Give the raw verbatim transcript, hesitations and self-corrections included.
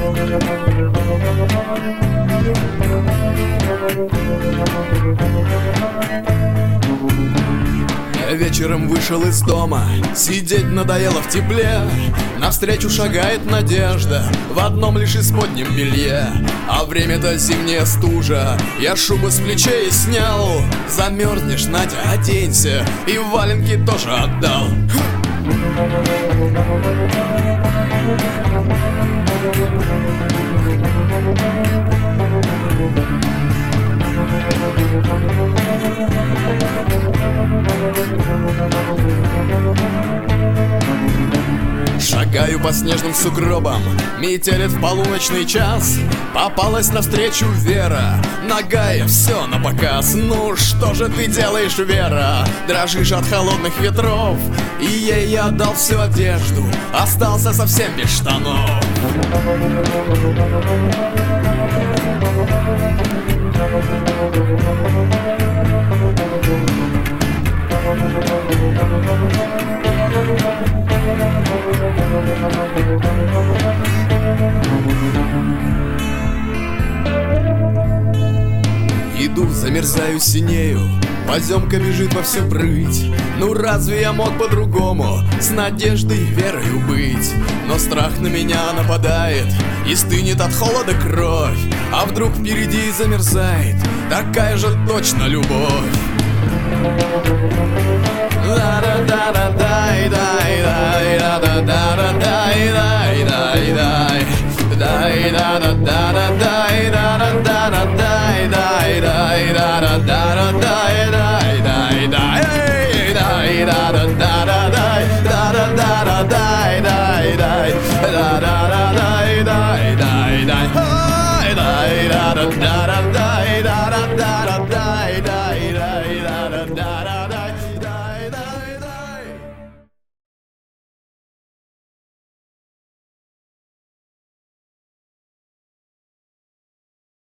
Я вечером вышел из дома, сидеть надоело в тепле. Навстречу шагает надежда в одном лишь исподнем белье. А время-то зимняя стужа, я шубу с плечей снял. Замерзнешь, Надя, оденься, и валенки тоже отдал. Шагаю по снежным сугробам, метелит в полуночный час. Попалась навстречу Вера, нагая все на показ. Ну что же ты делаешь, Вера? Дрожишь от холодных ветров. И ей я отдал всю одежду, остался совсем без штанов. Иду, замерзаю, синею, поземка бежит во всю прыть. Ну разве я мог по-другому с надеждой, верою быть? Но страх на меня нападает, и стынет от холода кровь. А вдруг впереди замерзает такая же точно любовь. Da